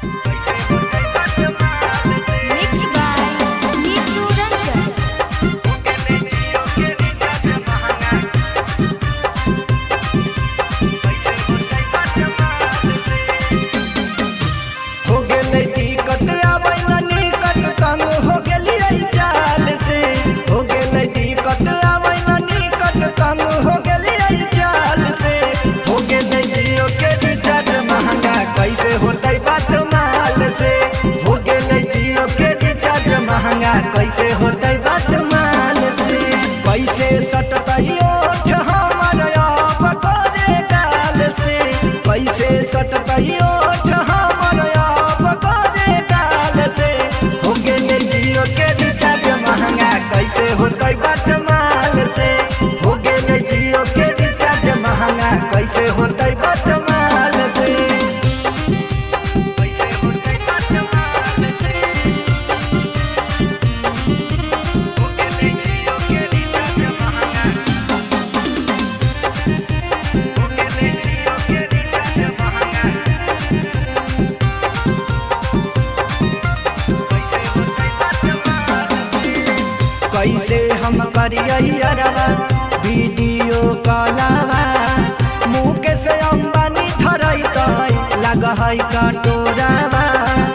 Mixed by Nisu Ranjan. हो गेलै दिक्कत आबै ना निकट तंग हो गेलियै चाल से हो गेलै दिक्कत आबै ना निकट तंग हो गेलियै चाल से हो गेलै जियो के रिचार्ज महंगा कैसे होतै बात माल से हो गेलै जियो के रिचार्ज महंगा कैसे होतै बात माल से कैसे सटतै ओठ हमर आप करे गाल से कैसे सटतै ओठ हमर आप करे गाल से हो गेलै जियो के रिचार्ज महंगा कैसे होतै बात माल से हो गेलै जियो के रिचार्ज महंगा कैसे होतै बात माल से कैसे होतै बात माल से हो गेलै जियो के रिचार्ज महंगा हो गेलै जियो के रिचार्ज महंगा कैसे हम करियै अरवा वीडियो कॉलवा मुकेश अंबानी धरैतै लगहै कटोरावा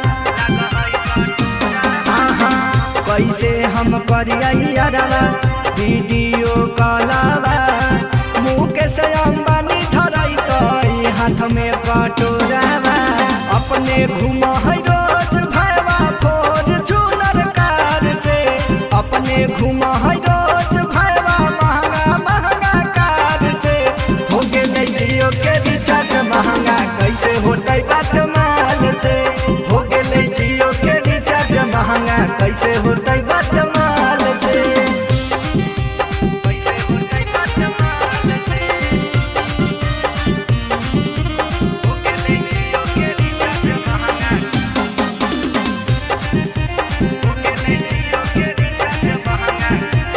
आहा कैसे हम करियै अरवा वीडियो कॉलवा मुकेश अंबानी धरैतै हाथ में कटोरावा अपने घुमहै रोज भैवा फॉर्च्यूनर कार से अपने घुमहै रोज भैवा महंगा महंगा कार से हो गेलै जियो के रिचार्ज महंगा कैसे होतै बात माल से हो गेलै जियो के रिचार्ज महंगा कैसे होतै बात माल से कैसे होतै बात माल से हो गेलै जियो के रिचार्ज महंगा हो गेलै जियो के रिचार्ज महंगा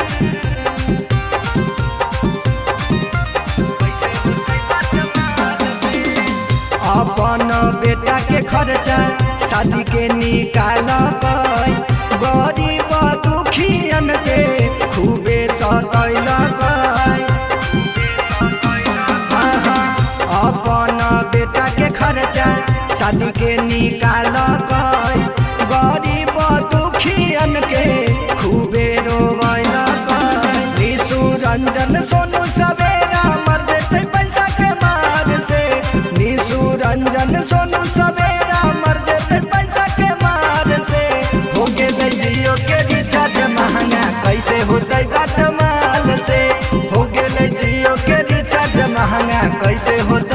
कैसे होतै बात माल से अपन बेटा के खर्चा शादी के निकाल गरीब दुखियन के खूबे सतैल अपन बेटा के खर्चा शादी के निकाल गरीब दुखियन के खूबे रोवैल निशु रंजन सोनू सवेरा मर जेतै पैसा के मार से निशु रंजन सोनू सवेरा मर जेतै पैसा के मार से हो गेलै जियो के रिचार्ज महंगा कैसे होतै बात माल से हो गेलै जियो के रिचार्ज महंगा कैसे होतै